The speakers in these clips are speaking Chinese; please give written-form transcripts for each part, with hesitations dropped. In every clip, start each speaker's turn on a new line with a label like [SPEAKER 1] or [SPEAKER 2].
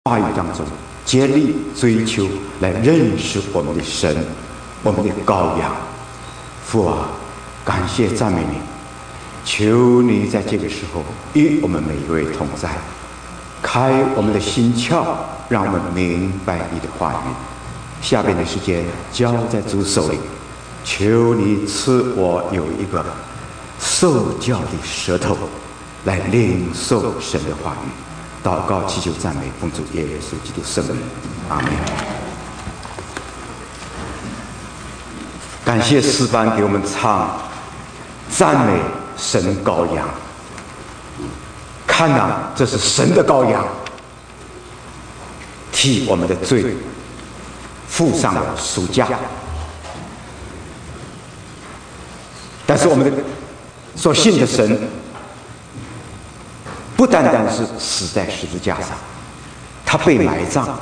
[SPEAKER 1] 话语当中竭力追求来认识我们的神，我们的羔羊。父啊，感谢赞美你，求你在这个时候与我们每一位同在，开我们的心窍，让我们明白你的话语。下边的时间交在主手里，求你赐我有一个受教的舌头，来领受神的话语。祷告祈求赞美，奉主耶稣基督圣名，阿门。感谢诗班给我们唱赞美神羔羊。看哪，这是神的羔羊，替我们的罪付上了赎价。但是我们的所信的神不单单是死在十字架上，他被埋葬，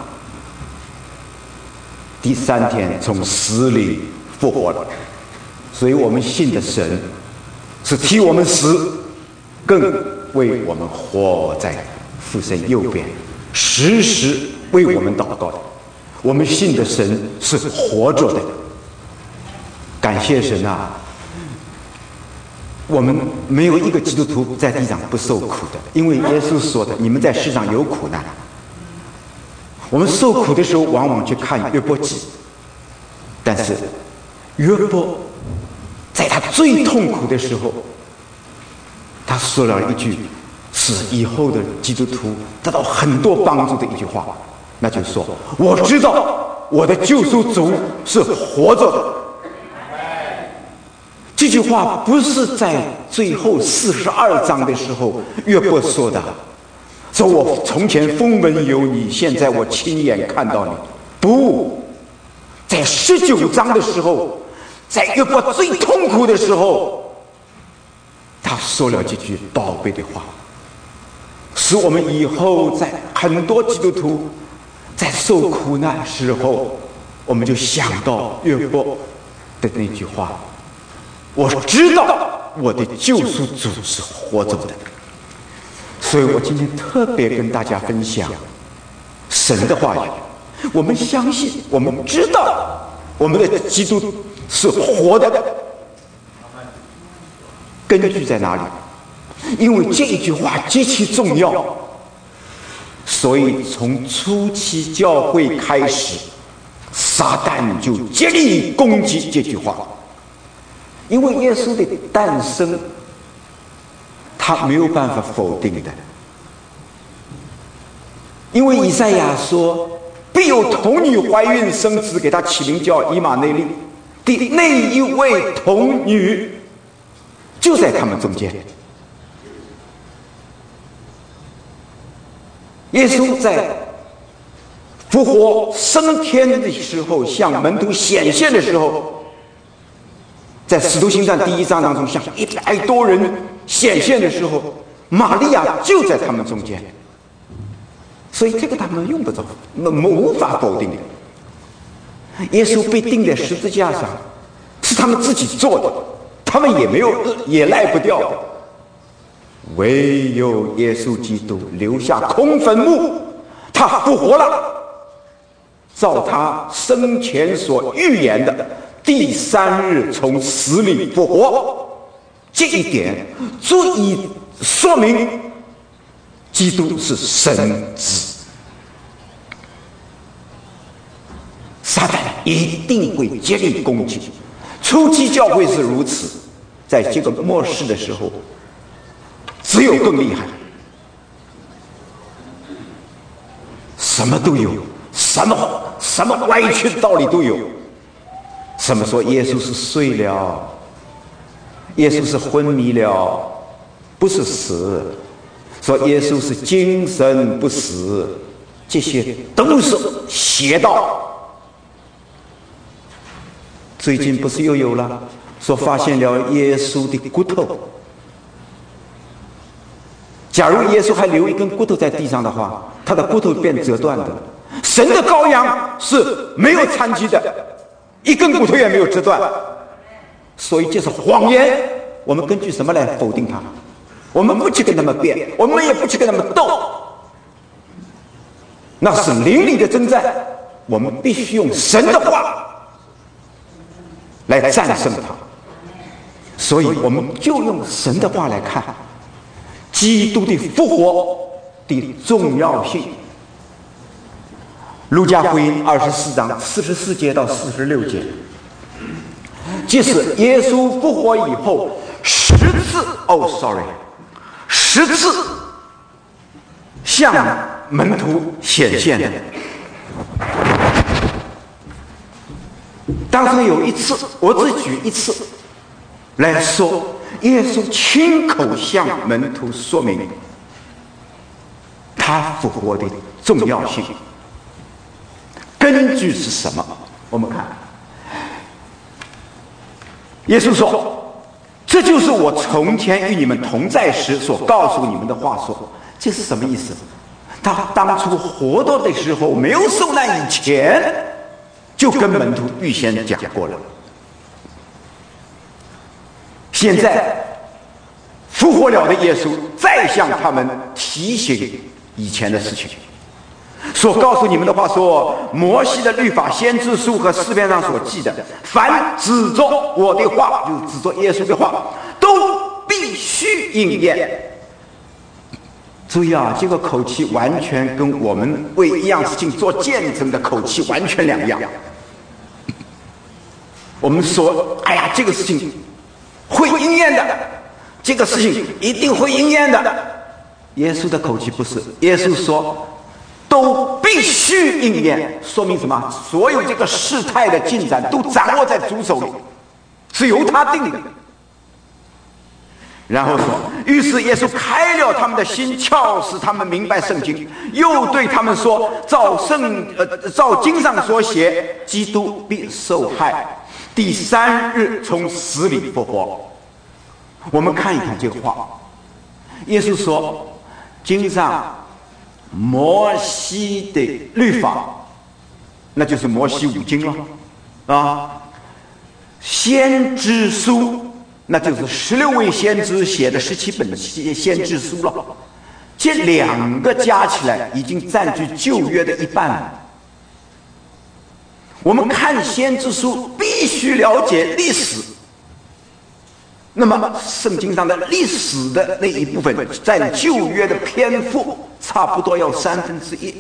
[SPEAKER 1] 第3天从死里复活了。所以我们信的神是替我们死，更为我们活在父神右边，时时为我们祷告的。我们信的神是活着的。感谢神啊，我们没有一个基督徒在地上不受苦的，因为耶稣说的，你们在世上有苦难。我们受苦的时候往往去看约伯记，但是约伯在他最痛苦的时候，他说了一句是以后的基督徒得到很多帮助的一句话，那就是说，我知道我的救赎主是活着的。这句话不是在最后42章的时候约伯说的，说我从前风闻有你，现在我亲眼看到你。不，在19章的时候，在约伯最痛苦的时候，他说了这句宝贝的话，使我们以后在很多基督徒在受苦难时候，我们就想到约伯的那句话，我知道我的救赎主是活着的。所以我今天特别跟大家分享神的话语。我们相信，我们知道我们的基督是活的。根据在哪里？因为这一句话极其重要，所以从初期教会开始，撒旦就竭力攻击这句话。因为耶稣的诞生，他没有办法否定的。因为以赛亚说，必有童女怀孕生子，给他起名叫以马内利。的那一位童女就在他们中间。耶稣在复活升天的时候，向门徒显现的时候，在使徒行传第1章当中，向100多人显现的时候，玛利亚就在他们中间。所以这个他们用不着，无法否定的。耶稣被钉在十字架上，是他们自己做的，他们也赖不掉的。唯有耶稣基督留下空坟墓，他复活了，照他生前所预言的，第3日从死里复活。这一点足以说明基督是神子。撒旦一定会竭力攻击，初期教会是如此，在这个末世的时候只有更厉害，什么都有，什么歪曲的道理都有。什么说耶稣是睡了，耶稣是昏迷了，不是死；说耶稣是精神不死，这些都是邪道。最近不是又有了说发现了耶稣的骨头，假如耶稣还留一根骨头在地上的话，他的骨头变折断的。神的羔羊是没有残疾的，一根骨头也没有折断，所以这是谎言。我们根据什么来否定它？我们不去跟他们辩，我们也不去跟他们斗。 那是灵里的征战，我们必须用神的话来战胜它。所以我们就用神的话来看基督的复活的重要性。路加福音24章44节到46节，即使耶稣复活以后10次向门徒显现的。当中有一次，我只举一次来说，耶稣亲口向门徒说明他复活的重要性。根据是什么？我们看，耶稣说：“这就是我从前与你们同在时所告诉你们的话说。”这是什么意思？他当初活着的时候，没有受难以前，就跟门徒预先讲过了。现在复活了的耶稣再向他们提醒以前的事情。所告诉你们的话说，摩西的律法、先知书和诗篇上所记的，凡指着我的话，就指着耶稣的话，都必须应验。注意啊，这个口气完全跟我们为一样事情做见证的口气完全两样。我们说，哎呀，这个事情会应验的，这个事情一定会应验的。耶稣的口气不是，耶稣说都必须应验，说明什么？所有这个事态的进展都掌握在主手里，是由他定的。然后说，于是耶稣开了他们的心窍，使他们明白圣经，又对他们说，照经上所写，基督必受害，第3日从死里复活。我们看一看这个话，耶稣说，经上摩西的律法，那就是摩西5经了啊，先知书，那就是16位先知写的17本先知书了。这2个加起来已经占据旧约的一半了。我们看先知书必须了解历史，那么圣经上的历史的那一部分占旧约的篇幅差不多要1/3，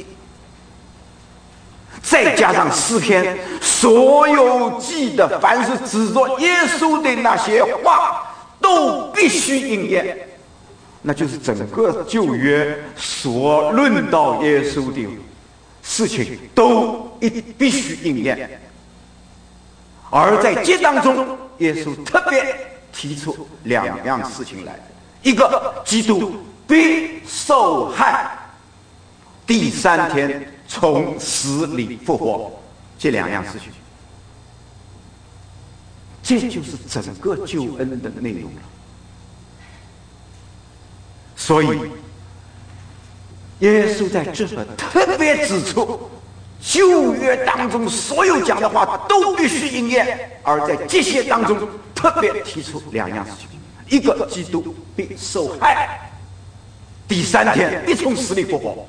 [SPEAKER 1] 再加上诗篇所有记的凡是指着耶稣的那些话都必须应验，那就是整个旧约所论到耶稣的事情都必须应验。而在这当中，耶稣特别提出2样事情来，一个基督必受害，第3天从死里复活，这2样事情，这就是整个救恩的内容了。所以耶稣在这儿特别指出，旧约当中所有讲的话都必须应验，而在这些当中特别提出2样事情，一个基督必受害，第3天必从死里复活。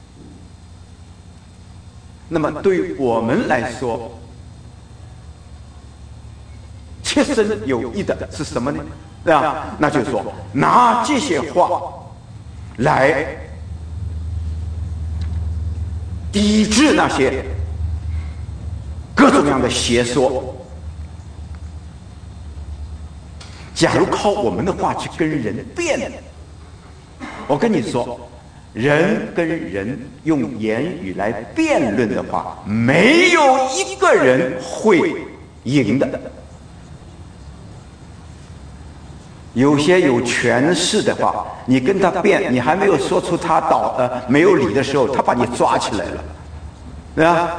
[SPEAKER 1] 那么对于我们来说，切身有益的是什么呢？对吧？那就是说，拿这些话来抵制那些各种各样的邪说。假如靠我们的话去跟人辩，我跟你说，人跟人用言语来辩论的话，没有一个人会赢的。有些有权势的话，你跟他辩，你还没有说出他没有理的时候，他把你抓起来了，对吧？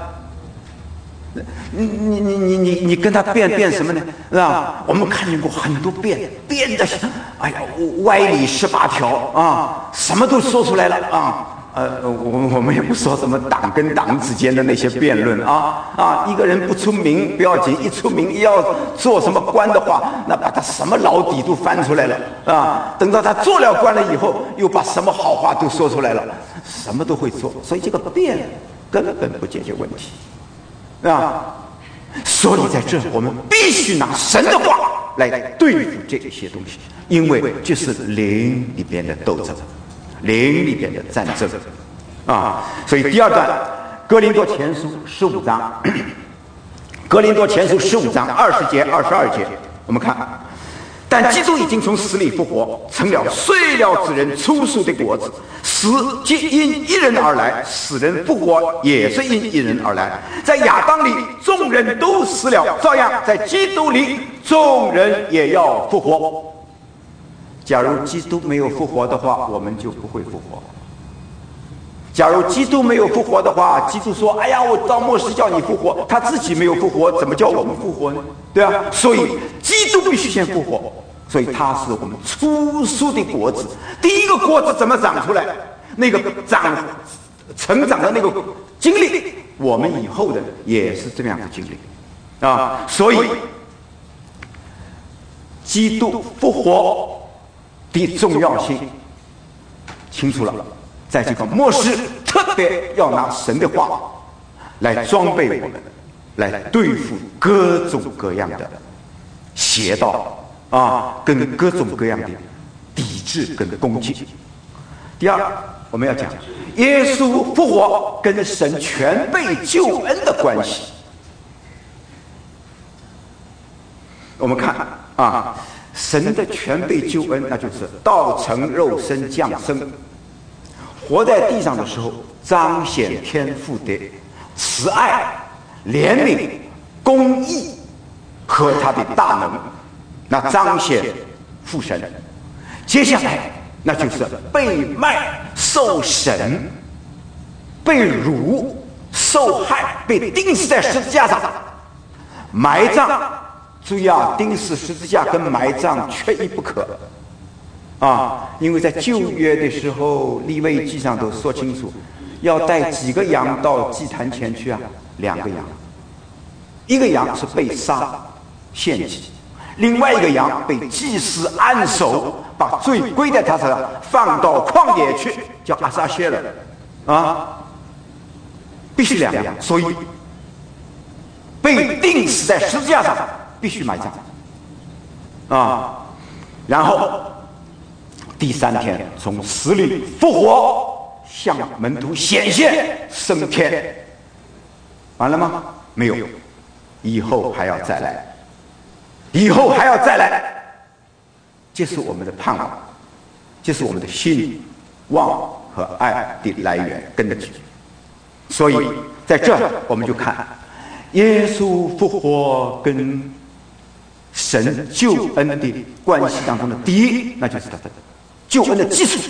[SPEAKER 1] 你跟他辩什么呢？是吧？我们看见过很多辩的，哎呀，歪理18条啊，什么都说出来了啊， 我们也不说什么党跟党之间的那些辩论一个人不出名不要紧，一出名要做什么官的话，那把他什么老底都翻出来了等到他做了官了以后，又把什么好话都说出来了，什么都会做，所以这个辩根本不解决问题所以在这我们必须拿神的话来对付这些东西，因为这是灵里边的斗争，灵里边的战争所以第二段哥林多前书15章哥林多前书15章20节22节，我们看，但基督已经从死里复活，成了睡了之人初熟的果子。死既因一人而来，死人复活也是因一人而来。在亚当里众人都死了，照样在基督里众人也要复活。假如基督没有复活的话，我们就不会复活。假如基督没有复活的话，基督说：“哎呀，我到末世叫你复活。”他自己没有复活，怎么叫我们复活呢？对啊，所以基督必须先复活，所以他是我们初熟的果子。第一个果子怎么长出来？那个成长的那个经历，我们以后的也是这样的经历所以基督复活的重要性清楚了。在这个末世，特别要拿神的话来装备我们，来对付各种各样的邪道跟各种各样的抵制跟攻击。第二，我们要讲耶稣复活跟神全备救恩的关系。我们看神的全备救恩，那就是道成肉身降生，活在地上的时候，彰显天父的慈爱、怜悯、公义和他的大能，那彰显父神。接下来那就是被卖、受审、被辱、受害、被钉死在十字架上、埋葬。注意钉死十字架跟埋葬缺一不可因为在旧约的时候，利未记上都说清楚，要带几个羊到祭坛前去2个羊，一个羊是被杀献祭，另外一个羊被祭司按手，把罪归在他身上，放到旷野去，叫阿撒谢了必须2个羊，所以被钉死在十字架上必须埋葬然后第3天从死里复活，向门徒显现升天。完了吗？没有，以后还要再来，以后还要再来，这是我们的盼望，这是我们的信望和爱的来源根据。所以在这我们就看耶稣复活跟神救恩的关系当中的第一，那就是他的救恩的基础。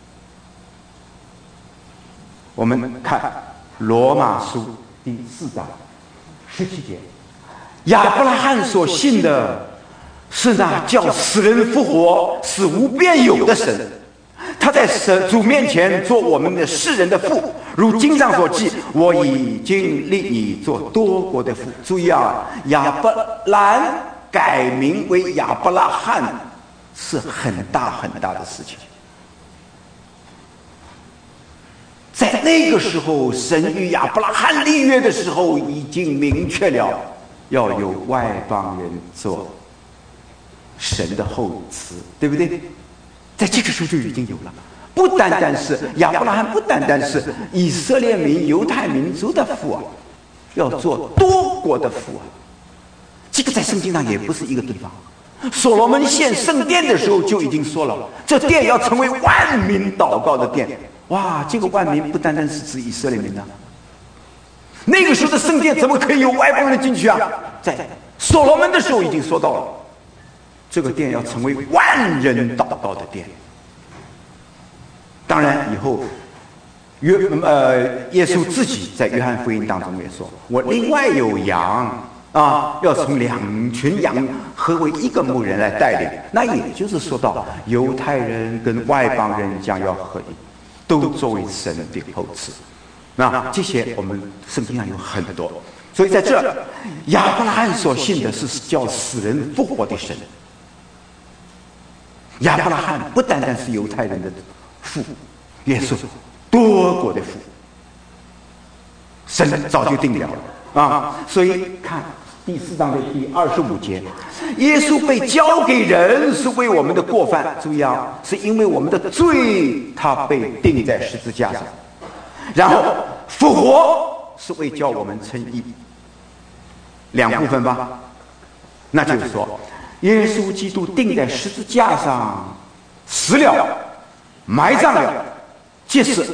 [SPEAKER 1] 我们看罗马书第4章17节，亚伯拉罕所信的是那叫死人复活、使无变有的神，他在主面前做我们的世人的父，如经上所记，我已经立你做多国的父。注意亚伯兰改名为亚伯拉罕是很大很大的事情。在那个时候，神与亚伯拉罕立约的时候，已经明确了要有外邦人做神的后嗣，对不对？在这个时候就已经有了，不单单是亚伯拉罕，不单单是以色列民、犹太民族的父要做多国的父这个在圣经上也不是一个地方。所罗门献圣殿的时候就已经说了，这殿要成为万民祷告的殿。哇，这个万民不单单是指以色列民那个时候的圣殿怎么可以有外邦人进去在所罗门的时候已经说到了，这个殿要成为万人祷告的殿。当然以后耶稣自己在约翰福音当中也说，我另外有羊要从2群羊合为一个牧人来带领。那也就是说到犹太人跟外邦人将要合一， 都作为神的后嗣。那这些我们圣经上有很多，所以在这亚伯拉罕所信的是叫死人复活的神。亚伯拉罕不单单是犹太人的父，也是多国的父，神早就定了啊。所以看第4章的第25节，耶稣被交给人是为我们的过犯，注意啊，是因为我们的罪，他被钉在十字架上，然后复活是为叫我们称义，两部分吧。那就是说，耶稣基督钉在十字架上，死了，埋葬了，即是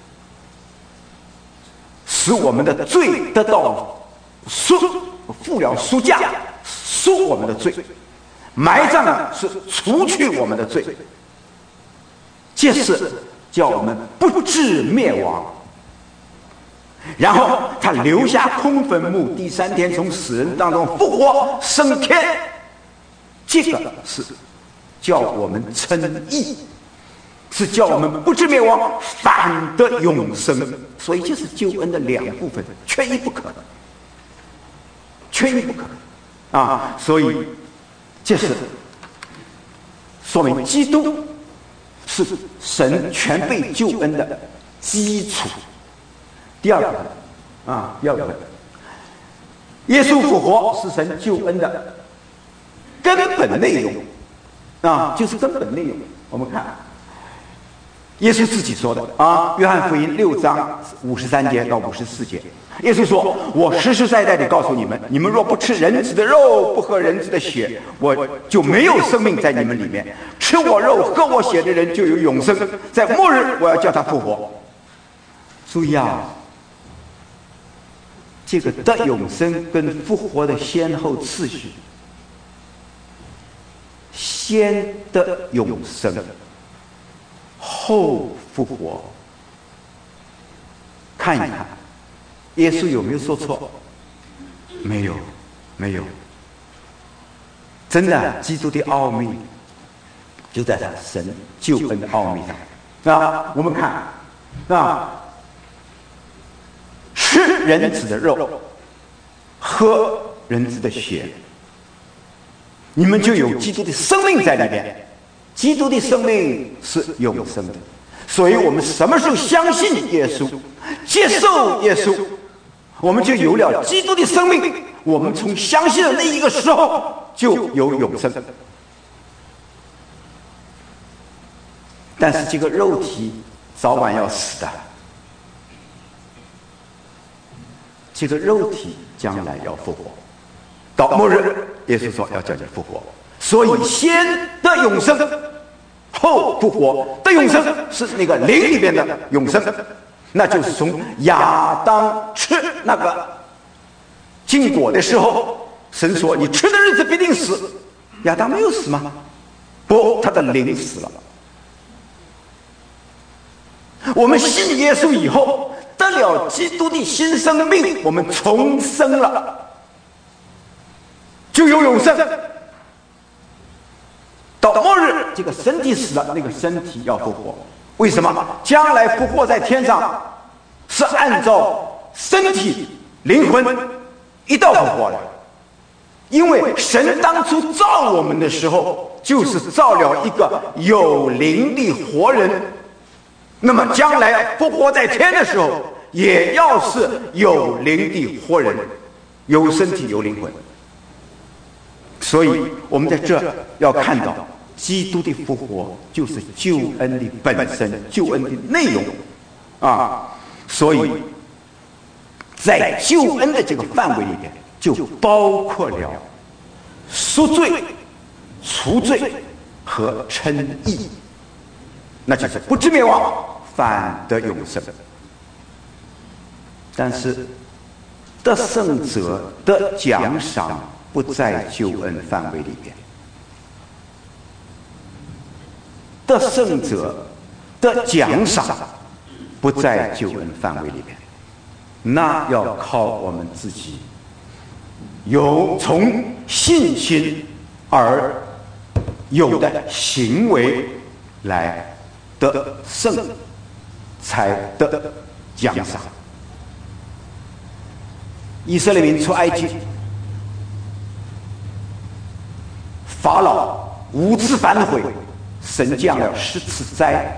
[SPEAKER 1] 使我们的罪得到付了赎价，赎我们的罪；埋葬呢是除去我们的罪，即是叫我们不致灭亡。然后他留下空坟墓，第3天从死人当中复活升天，这个是叫我们称义，是叫我们不致灭亡，反得永生。所以这是救恩的两部分，缺一不可，缺一不可啊！所以这是说明基督是神全备救恩的基础。第二个啊，第二个，耶稣复活是神救恩的根本内容啊，就是根本内容。我们看耶稣自己说的啊，约翰福音6章53节到54节，耶稣说：“我实实在在地告诉你们，你们若不吃人子的肉，不喝人子的血，我就没有生命在你们里面。吃我肉、喝我血的人就有永生，在末日我要叫他复活。”注意啊，这个得永生跟复活的先后次序，先得永生，后复活。看一看，耶稣有没有说错？没有，没有。真的，基督的奥秘就在神救恩的奥秘上。啊，我们看啊。吃人子的肉，喝人子的血，你们就有基督的生命在里面。基督的生命是永生的，所以我们什么时候相信耶稣，接受耶稣，我们就有了基督的生命。我们从相信的那一个时候就有永生。但是这个肉体早晚要死的，这个肉体将来要复活，到末日，耶稣说要叫你复活。所以先得永生，后复活。得永生是那个灵里边的永生，那就是从亚当吃那个禁果的时候，神说你吃的日子必定死。亚当没有死吗？不，他的灵死了。我们信耶稣以后，得了基督的新生命，我们重生了，就有永生。到末日，这个身体死了，那个身体要复活。为什么？将来复活在天上，是按照身体、灵魂一道复活的。因为神当初造我们的时候，就是造了一个有灵的活人。那么将来复活在天的时候，也要是有灵的活人，有身体有灵魂。所以我们在这要看到，基督的复活就是救恩的本身，救恩的内容啊。所以在救恩的这个范围里面，就包括了赎罪、除罪和称义，那就是不致灭亡，反得永生。但是得胜者的奖赏不在救恩范围里边，得胜者的奖赏不在救恩范围里边，那要靠我们自己有从信心而有的行为来得胜， 才得奖赏。以色列民出埃及，法老5次反悔，神降了10次灾。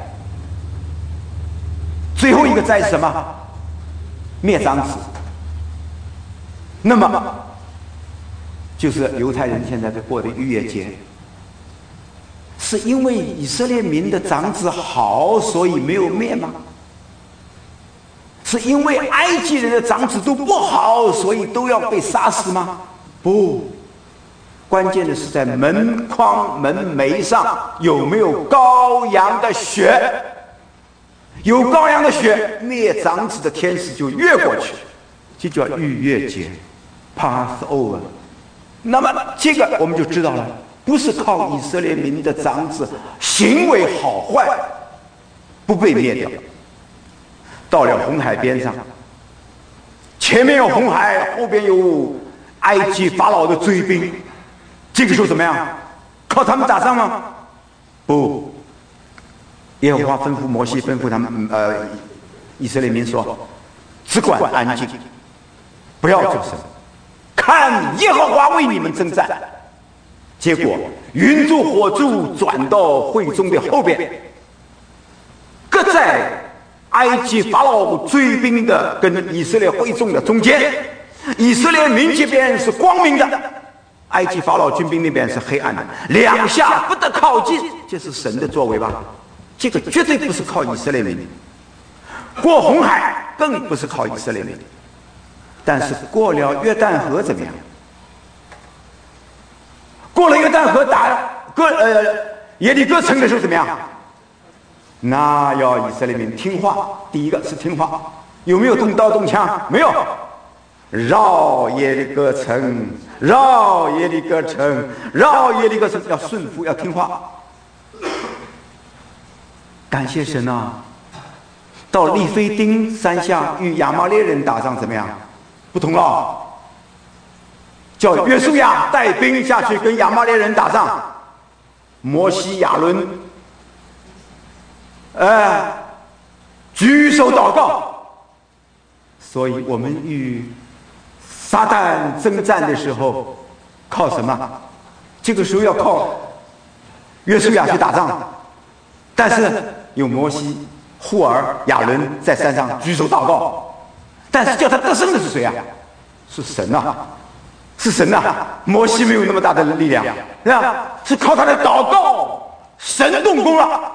[SPEAKER 1] 最后一个灾是什么？灭长子。那么就是犹太人现在在过的逾越节，是因为以色列民的长子好，所以没有灭吗？是因为埃及人的长子都不好，所以都要被杀死吗？不，关键的是在门框门楣上有没有羔羊的血。有羔羊的血，灭长子的天使就越过去，这叫逾越节 Passover。 那么这个我们就知道了，不是靠以色列民的长子行为好坏不被灭掉。到了红海边上，前面有红海，后边有埃及法老的追兵，这个时候怎么样？靠他们打仗吗？不，耶和华吩咐摩西，吩咐他们以色列民说，只管安静，不要作声，看耶和华为你们征战。结果云柱火柱转到会中的后边，各在埃及法老追兵的跟以色列会众的中间，以色列民这边是光明的，埃及法老军兵那边是黑暗的，两下不得靠近，这是神的作为吧？这个绝对不是靠以色列民。过红海更不是靠以色列民，但是过了约旦河怎么样？过了约旦河打耶利哥城的时候怎么样？那要以色列民听话，第一个是听话，有没有动刀动枪？没有。绕耶利哥城，绕耶利哥城，绕耶利哥城，要顺服，要听话。感谢神啊！到利非丁山下与亚玛力人打仗怎么样？不同了，叫约书亚带兵下去跟亚玛力人打仗，摩西亚伦举手祷告。所以我们与撒旦征战的时候靠什么？这个时候要靠约书亚去打仗，但是有摩西、户尔、亚伦在山上举手祷告，但是叫他得胜的是谁啊？是神啊，是神啊！摩西没有那么大的力量，是吧？是靠他的祷告，神动工了。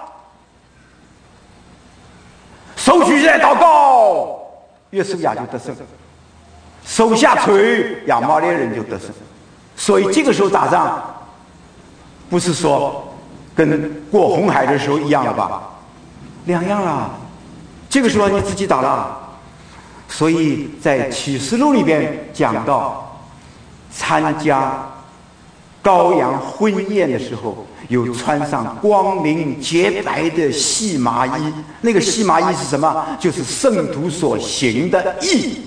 [SPEAKER 1] 手举起来祷告，约书亚就得胜；手下锤，亚玛力人就得胜。所以这个时候打仗，不是说跟过红海的时候一样了吧？两样了。这个时候你自己打了。所以在启示录里边讲到，参加羔羊婚宴的时候，有穿上光明洁白的细麻衣。那个细麻衣是什么？就是圣徒所行的义。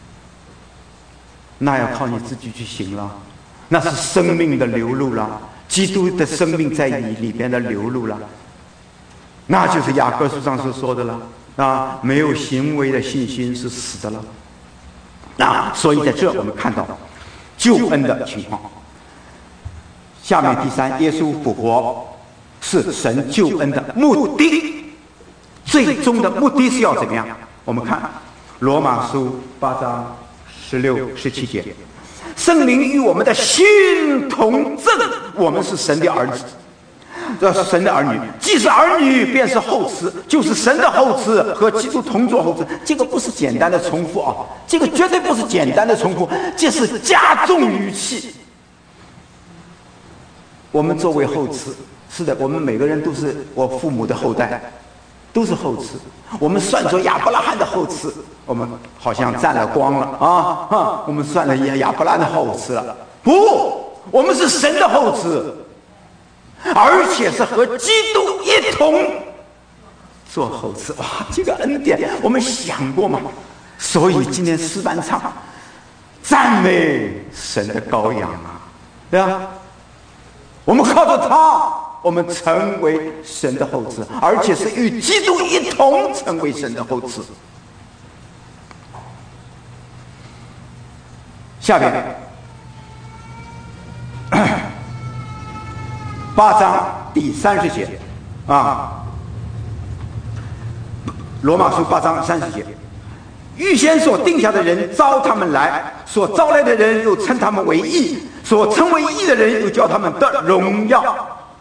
[SPEAKER 1] 那要靠你自己去行了，那是生命的流露了，基督的生命在你里边的流露了。那就是雅各书上所说的了啊，没有行为的信心是死的了。所以在这我们看到救恩的情况。下面第三，耶稣复活是神救恩的目的，最终的目的是要怎么样？我们看罗马书8章16、17节，圣灵与我们的心同证，我们是神的儿子，这是神的儿女。既是儿女，便是后嗣，就是神的后嗣，和基督同作后嗣。这个不是简单的重复啊，这个绝对不是简单的重复，这是加重语气。我们作为后嗣，是的，我们每个人都是我父母的后代，都是后嗣。我们算作亚伯拉罕的后嗣，我们好像占了光了啊！我们算了亚伯拉罕的后嗣了。不，我们是神的后嗣，而且是和基督一同做后嗣。哇，这个恩典我们想过吗？所以今天诗班唱赞美神的羔羊啊，对吧？我们靠着他我们成为神的后嗣，而且是与基督一同成为神的后嗣。下边8章第30节啊，罗马书8章30节，预先所定下的人招他们来，所招来的人又称他们为义，所称为义的人又叫他们得荣耀。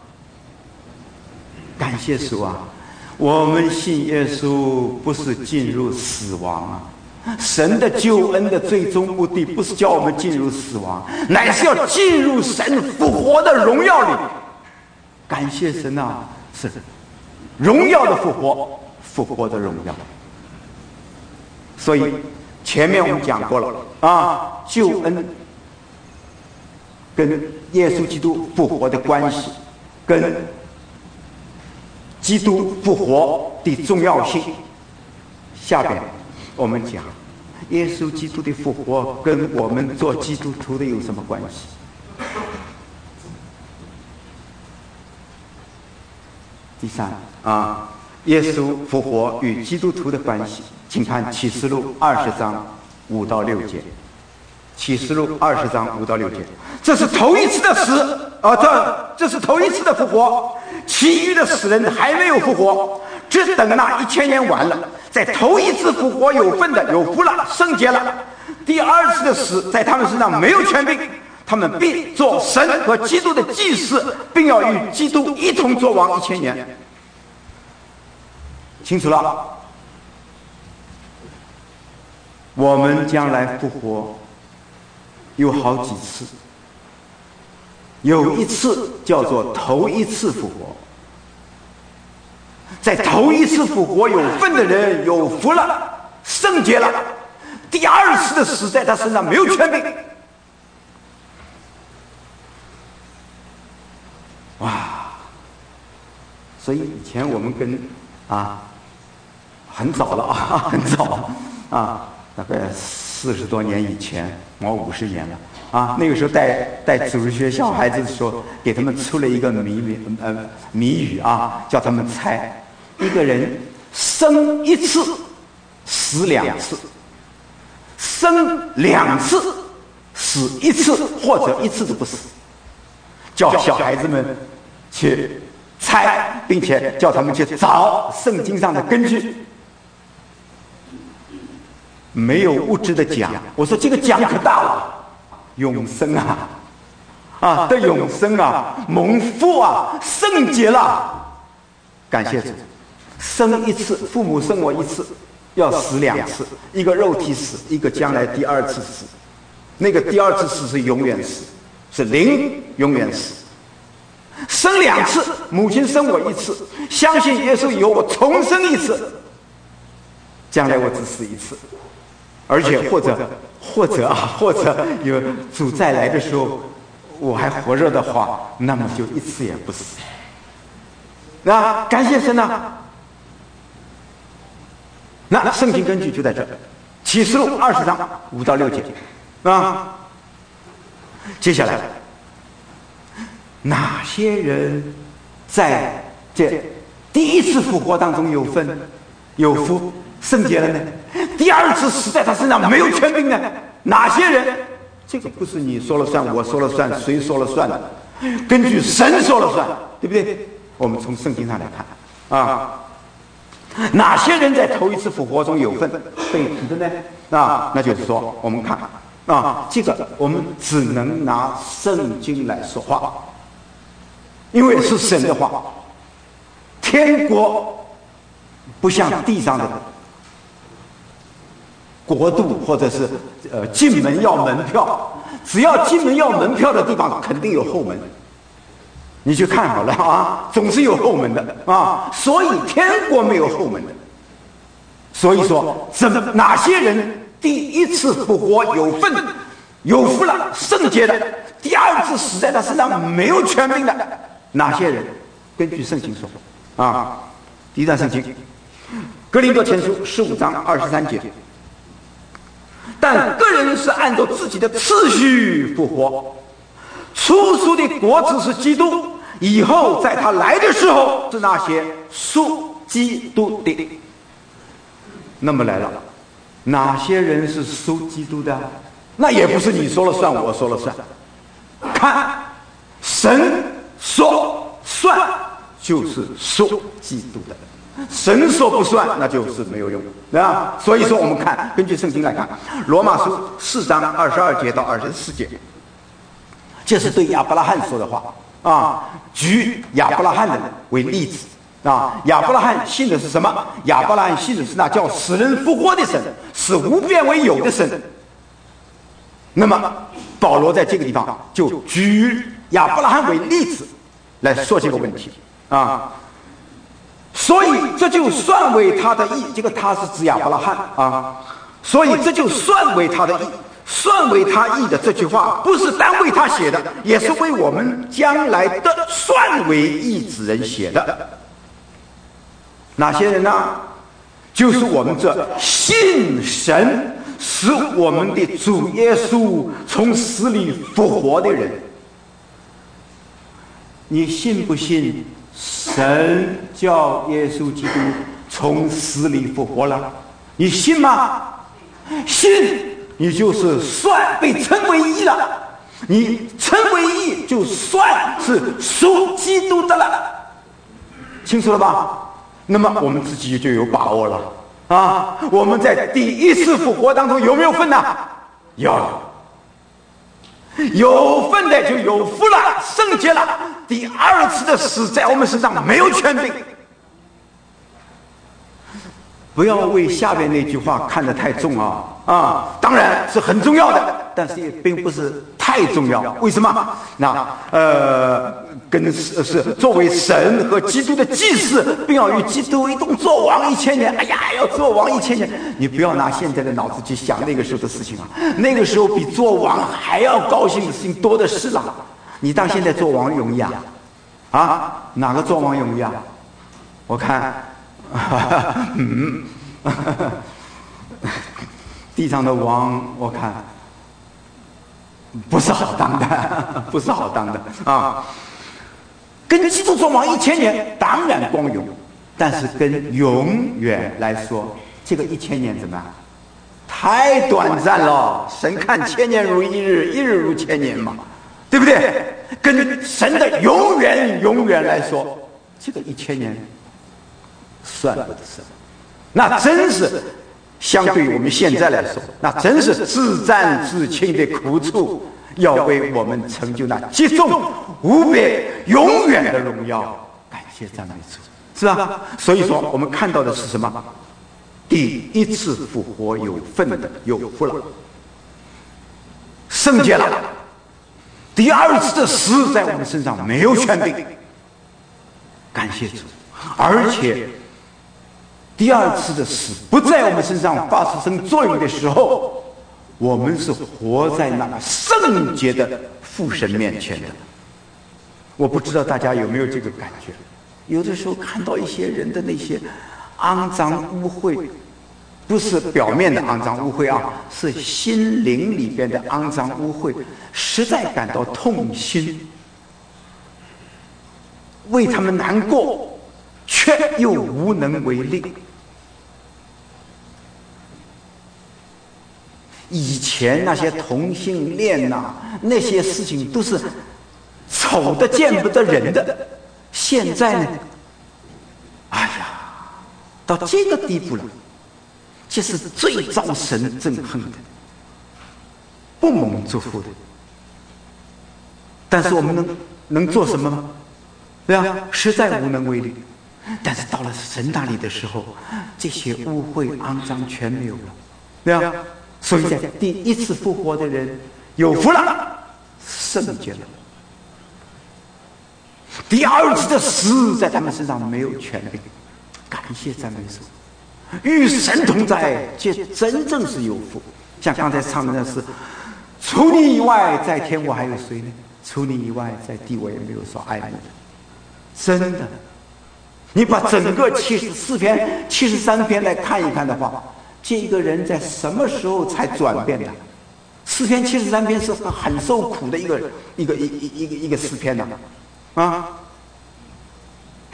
[SPEAKER 1] 感谢主啊！我们信耶稣不是进入死亡啊，神的救恩的最终目的不是叫我们进入死亡，乃是要进入神复活的荣耀里。感谢神啊，是荣耀的复活，复活的荣耀。所以前面我们讲过了啊，救恩跟耶稣基督复活的关系，跟基督复活的重要性。下边我们讲耶稣基督的复活跟我们做基督徒的有什么关系？第三啊，耶稣复活与基督徒的关系，请看启示录20章5到6节。启示录20章5到6节，这是头一次的死这是头一次的复活，其余的死人还没有复活，只等那1000年完了，在头一次复活有份的有福了，圣洁了。第二次的死在他们身上没有权柄，他们必做神和基督的祭司，并要与基督一同作王1000年。清楚了？我们将来复活有好几次，有一次叫做头一次复活，在头一次复活有份的人有福了，圣洁了。第二次的死在他身上没有权柄。哇！所以以前我们跟很早了啊，很早啊，大概40多年以前，我50年了啊。那个时候带主日学小孩子的时候，给他们出了一个谜语啊，叫他们猜一个人生一次，死2次，生2次，死1次，或者1次都不死。叫小孩子们去猜，并且叫他们去找圣经上的根据。没有物质的奖，我说这个奖可大了，永生啊，得永生啊，蒙福啊，圣洁了。感谢主，生1次，父母生我1次，要死2次，一个肉体死，一个将来第2次死。那个第2次死是永远死，是灵永远死。生2次，母亲生我1次，相信耶稣以后我重生1次，将来我只死1次。而且或者有主再来的时候我还活着的话，那么就1次也不死。那感谢神啊！那圣经根据就在这，启示录20章5到6节啊。接下来哪些人在这第一次复活当中有份有福圣洁了呢？第2次死在他身上没有权柄呢？哪些人？这个不是你说了算，我说了算，谁说了算的？根据神说了算，对不对？我们从圣经上来看啊，哪些人在头一次复活中有份被提的呢？那就是说，我们看这个我们只能拿圣经来说话，因为是神的话。天国不像地上的国度，或者是进门要门票，只要进门要门票的地方肯定有后门，你去看好了啊，总是有后门的啊。所以天国没有后门的。所以说哪些人第1次复活有份有福了，圣洁的，第2次死在他身上没有权柄的，哪些人？根据圣经说第一段圣经哥林多前书15章23节，但个人是按照自己的次序复活，初熟的果子是基督， 以后在他来的时候是那些属基督的。那么来了，哪些人是属基督的？那也不是你说了算，我说了算。看，神说算就是属基督的，神说不算那就是没有用啊。所以说我们看，根据圣经来看，罗马书4章22节到24节，这是对亚伯拉罕说的话啊，举亚伯拉罕的为例子啊。亚伯拉罕信的是什么？亚伯拉罕信的是那叫死人复活的神，使无变为有的神。那么保罗在这个地方就举亚伯拉罕为例子来说这个问题啊。所以这就算为他的义，这个他是指亚伯拉罕啊。所以这就算为他的义，算为他义的这句话不是单为他写的，也是为我们将来的算为义之人写的。哪些人呢？就是我们这信神使我们的主耶稣从死里复活的人。你信不信神叫耶稣基督从死里复活了？你信吗？信，你就是算被称为义了。你称为义，就算是属基督的了。清楚了吧？那么我们自己就有把握了啊！我们在第一次复活当中有没有份呢？有份的就有福了，圣洁了。第二次的死在我们身上没有权柄。不要为下边那句话看得太重啊！当然是很重要的，但是也并不是太重要。为什么？那是作为神和基督的祭司，并要与基督一同作王1000年。哎呀，要作王1000年，你不要拿现在的脑子去想那个时候的事情啊！那个时候比做王还要高兴的事情多的是了。你当现在做王容易啊？哪个做王容易啊？我看。地上的王，我看不是好当的，不是好当的啊。跟基督做王1000年，当然光荣，但是跟永远来说，这个1000年怎么样？太短暂了。神看1000年如一日，一日如1000年嘛，对不对？跟神的永远来说，这个1000年算不得什么。那真是相对于我们现在来说，那真是自战自清的苦处，要为我们成就那极重无比永远的荣耀。感谢赞美主，是吧？所以说我们看到的是什么？第一次复活有份的有福了，圣洁了。第二次的死在我们身上没有权柄，感谢主。而且第二次的死不在我们身上发生作用的时候，我们是活在那个圣洁的父神面前的。我不知道大家有没有这个感觉？有的时候看到一些人的那些肮脏污秽，不是表面的肮脏污秽啊，是心灵里边的肮脏污秽，实在感到痛心，为他们难过，却又无能为力。以前那些同性恋那些事情都是丑的见不得人的，现在呢，哎呀，到这个地步了，这是最遭神憎恨的，不蒙祝福的。但是我们能做什么吗？对吧？实在无能为力。但是到了神那里的时候，这些污秽肮脏全没有了，对吧？所以在第一次复活的人有福了，圣洁了。第二次的死在他们身上没有权柄，感谢赞美主，与神同在，这真正是有福。像刚才唱的那是，除你以外，在天我还有谁呢？除你以外，在地我也没有所爱慕的。真的，你把整个74篇、73篇来看一看的话，这个人在什么时候才转变的？4篇、73篇是很受苦的一个诗篇的，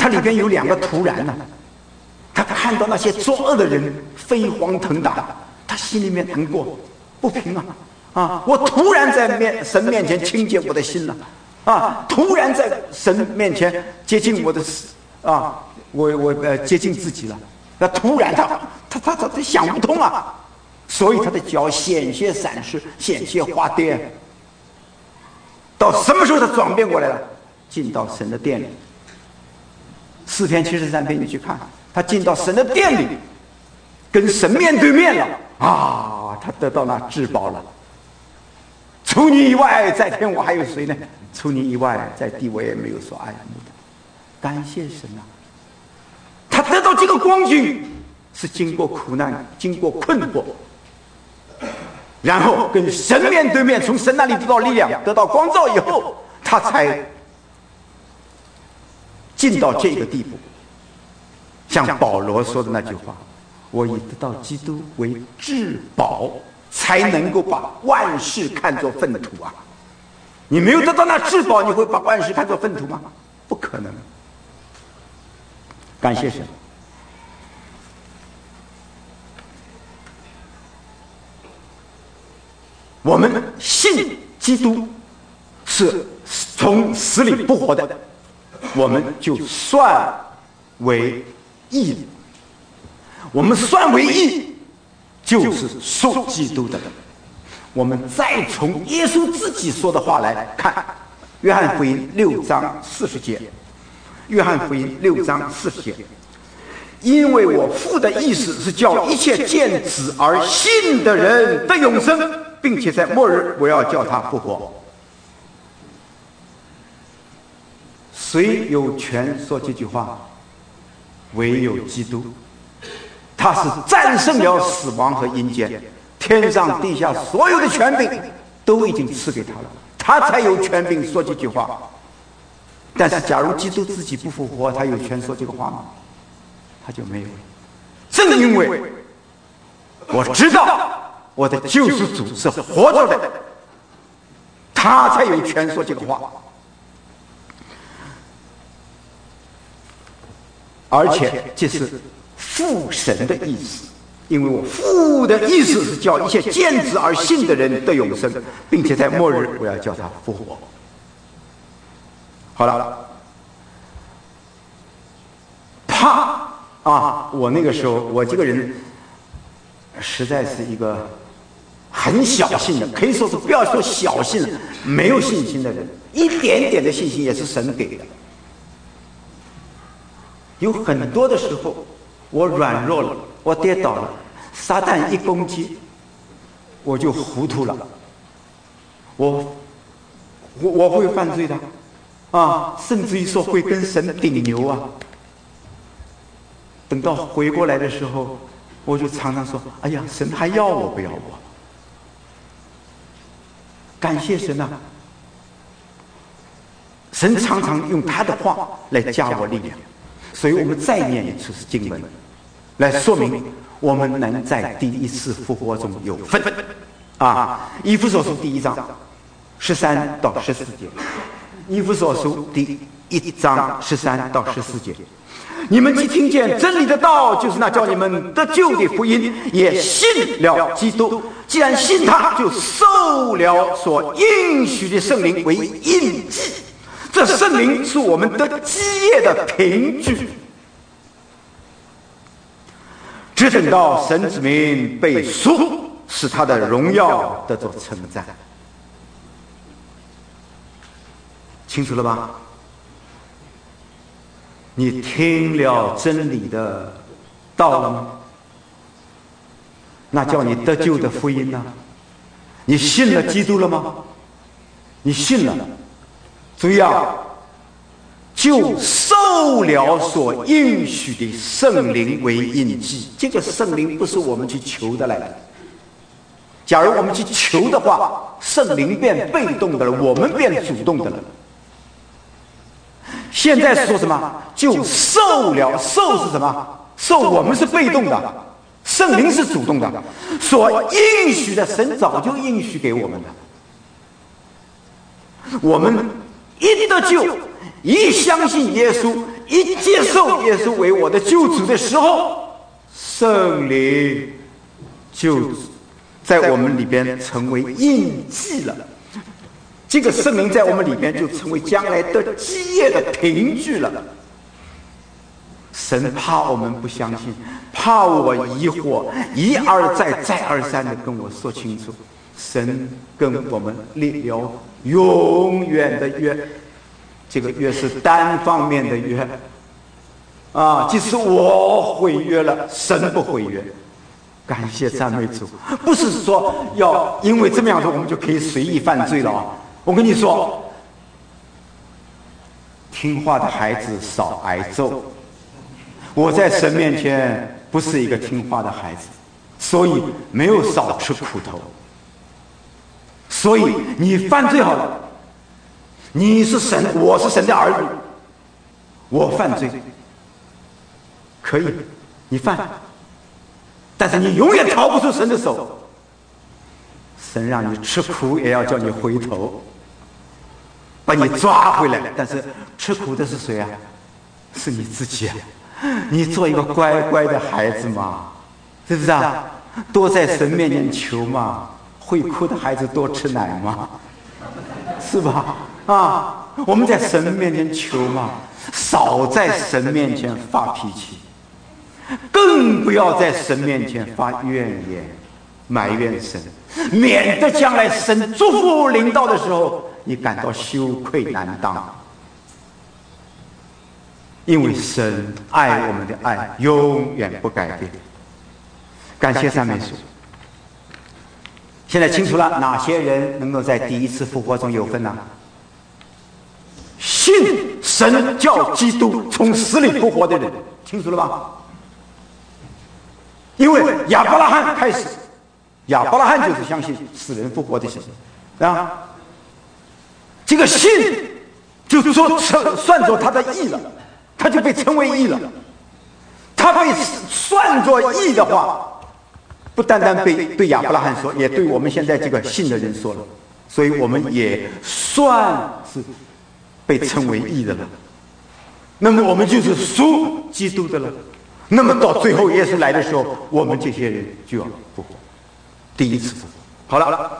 [SPEAKER 1] 它里边有两个突然呢、他看到那些作恶的人飞黄腾达，他心里面难过不平啊！我突然在神面前清洁我的心了啊！突然在神面前接近我的我接近自己了。那突然他想不通啊，所以他的脚险些闪失，险些滑跌。到什么时候他转变过来了？进到神的殿里。诗篇73篇你去看，他进到神的殿里，跟神面对面了啊！他得到那至宝了。除你以外，在天我还有谁呢？除你以外，在地我也没有所爱慕的。感谢神啊！他得到这个光景，是经过苦难，经过困惑，然后跟神面对面，从神那里得到力量，得到光照以后，他才进到这个地步。像保罗说的那句话：“我以得到基督为至宝，才能够把万事看作粪土啊！”你没有得到那至宝，你会把万事看作粪土吗？不可能。感谢神。我们信基督是从死里复活的，我们就算为义。我们算为义，就是属基督的人。我们再从耶稣自己说的话来看，约翰福音6章40节。约翰福音6章40节，因为我父的意思是叫一切见子而信的人得永生，并且在末日我要叫他复活。谁有权说这句话？唯有基督，他是战胜了死亡和阴间，天上地下所有的权柄都已经赐给他了，他才有权柄说这句话。但是假如基督自己不复活，他有权说这个话吗？他就没有了。正因为我知道我的救世主是活着的，他才有权说这个话。而且这是父神的意思，因为我父的意思是叫一切见子而信的人得永生，并且在末日我要叫他复活。好了，怕啊！我那个时候，我这个人实在是一个很小信的，可以说是不要说小信了，没有信心的人，一点点的信心也是神给的。有很多的时候，我软弱了，我跌倒了，撒旦一攻击，我就糊涂了，我会犯罪的。甚至于说会跟神顶牛啊！等到回过来的时候，我就常常说：“哎呀，神还要我不要我？”感谢神啊！神常常用他的话来加我力量，所以我们再念一次经文，来说明我们能在第一次复活中有份。以弗所书第1章13到14节。以弗所书第1章13到14节，你们既听见真理的道，就是那叫你们得救的福音，也信了基督。既然信他，就受了所应许的圣灵为印记。这圣灵是我们得基业的凭据，只等到神子民被赎，使他的荣耀得着称赞。清楚了吧？你听了真理的道了吗？那叫你得救的福音呢？你信了基督了吗？你信了，注意啊，就受了所应许的圣灵为印记。这个圣灵不是我们去求的来的。假如我们去求的话，圣灵变被动的了，我们变主动的了。现在说什么？就受了，受是什么？受我们是被动的，圣灵是主动的。所应许的，神早就应许给我们的。我们一得救，一相信耶稣， 一接受耶稣为我的救主的时候，圣灵就在我们里边成为印记了。这个圣灵在我们里边就成为将来的基业的凭据了。神怕我们不相信，怕我疑惑，一而再再而三的跟我说清楚。神跟我们立了永远的约，这个约是单方面的约啊，即使我毁约了，神不毁约。感谢赞美主，不是说要因为这么样子我们就可以随意犯罪了啊！我跟你说，听话的孩子少挨揍。我在神面前不是一个听话的孩子，所以没有少吃苦头。所以你犯罪好了，你是神，我是神的儿女，我犯罪可以，你犯，但是你永远逃不出神的手。神让你吃苦，也要叫你回头，把你抓回来。但是吃苦的是谁啊？是你自己啊！你做一个乖乖的孩子嘛，是不是啊？多在神面前求嘛。会哭的孩子多吃奶嘛，是吧？啊，我们在神面前求嘛，少在神面前发脾气，更不要在神面前发怨言、埋怨神，免得将来神祝福临到的时候，你感到羞愧难当。因为神爱我们的爱永远不改变。感谢赞美主。现在清楚了，哪些人能够在第一次复活中有份呢？信神叫基督从死里复活的人，清楚了吧？因为亚伯拉罕开始，亚伯拉罕就是相信死人复活的神啊。这个信就说算作他的义了，他就被称为义了。他被算作义的话，不单单对亚伯拉罕说，也对我们现在这个信的人说了，所以我们也算是被称为义的了。那么我们就是属基督的了。那么到最后耶稣来的时候，我们这些人就要复活，第一次复活。好了，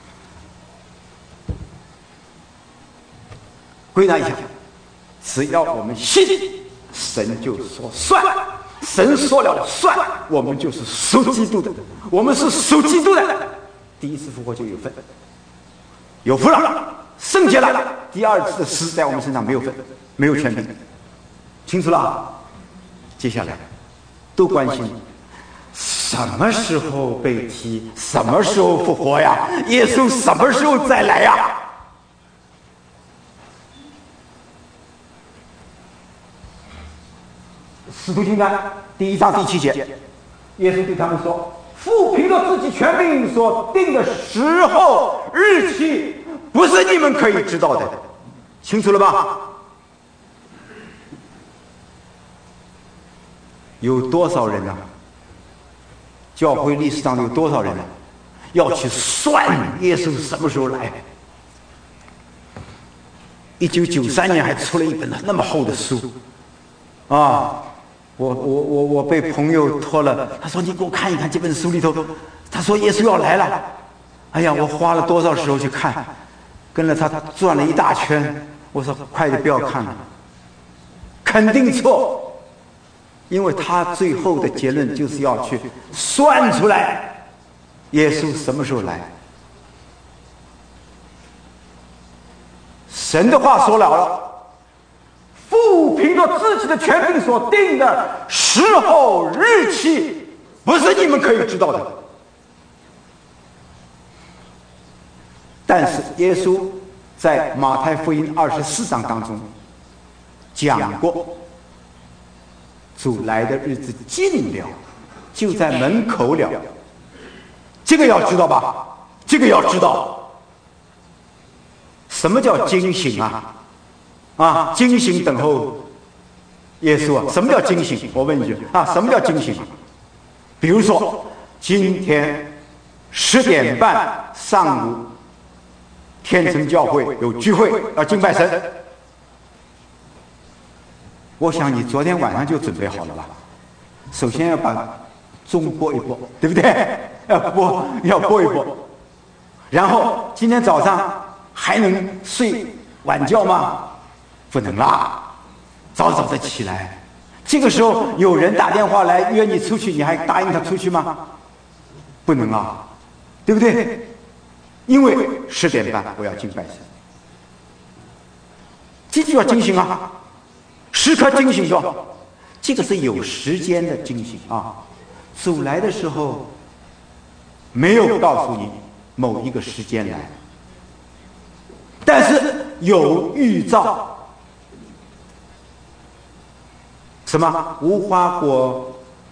[SPEAKER 1] 归纳一下，只要我们信，神就说算。神说了算，我们就是属基督的，我们是属基督的，第一次复活就有份，有福了，圣洁了。第二次的死在我们身上没有份，没有权柄，清楚了？接下来都关心什么时候被提，什么时候复活呀？耶稣什么时候再来呀？使徒行传1章第7节，耶稣对他们说：“父凭着自己权柄所定的时候日期，不是你们可以知道的。”清楚了吧？有多少人啊？教会历史上有多少人啊？要去算耶稣什么时候来？1993年还出了一本那么厚的书啊！我被朋友托了，他说你给我看一看这本书里头，他说耶稣要来了。哎呀，我花了多少时候去看，跟了他转了一大圈。我说快点不要看了，肯定错，因为他最后的结论就是要去算出来耶稣什么时候来。神的话说了，父凭着自己的权柄所定的时候日期，不是你们可以知道的。但是耶稣在马太福音24章当中讲过，主来的日子近了，就在门口了。这个要知道吧？这个要知道。什么叫惊醒啊？惊醒等候耶稣啊！什么叫惊醒？我问一句啊，什么叫惊醒？比如说今天10点半上午，天城教会有聚会，要敬拜神。 我想你昨天晚上就准备好了吧？首先要把钟拨一拨，对不对？要拨一拨。然后今天早上还能睡晚觉吗？不能啦，早早的起来。这个时候有人打电话来约你出去，你还答应他出去吗？不能啊，对不对？因为10点半我要敬拜神，这就要警醒啊，时刻警醒着。这个是有时间的警醒啊。主来的时候没有告诉你某一个时间来，但是有预兆。什么？无花果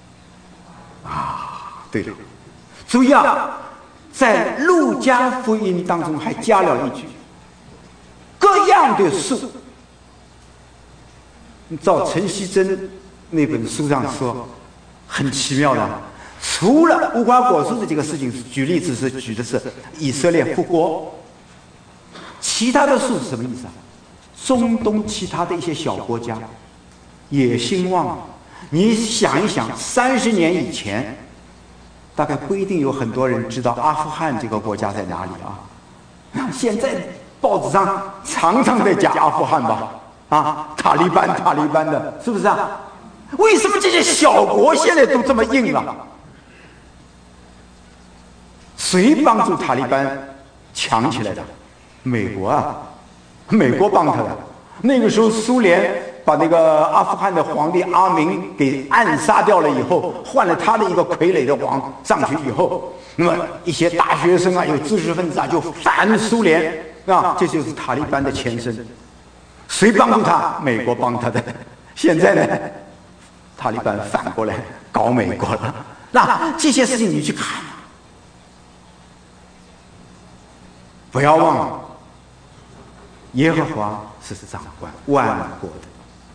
[SPEAKER 1] 啊？对了，注意啊，在路加福音当中还加了一句：各样的树。照陈锡珍那本书上说，很奇妙的。除了无花果树的这个事情，举例子是举的是以色列复国，其他的树是什么意思啊？中东其他的一些小国家也兴旺。你想一想，30年以前，大概不一定有很多人知道阿富汗这个国家在哪里啊。现在报纸上常常在讲阿富汗吧，啊，塔利班的，是不是啊？为什么这些小国现在都这么硬了？谁帮助塔利班强起来的？美国啊，美国帮他的。那个时候苏联把那个阿富汗的皇帝阿明给暗杀掉了以后，换了他的一个傀儡的王上去以后，那么一些大学生啊，有知识分子啊，就反苏联啊，这就是塔利班的前身。谁帮助他？美国帮他的。现在呢，塔利班反过来搞美国了。那这些事情你去看，不要忘了，耶和华是掌管万国的，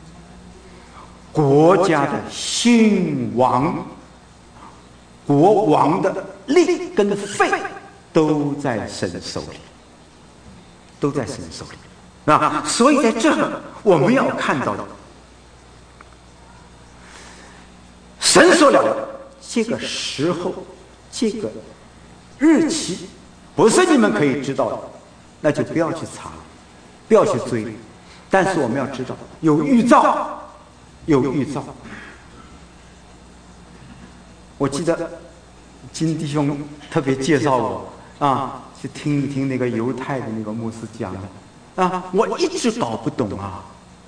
[SPEAKER 1] 国家的兴亡，国王的利跟费都在神手里，都在神手里啊！所以在这儿我们要看到的，神说了这个时候，这个日期不是你们可以知道的，那就不要去查了，不要去追。但是我们要知道，有预兆，有预兆。我记得金弟兄特别介绍我啊，去听一听那个犹太的那个牧师讲的啊，我一直搞不懂啊。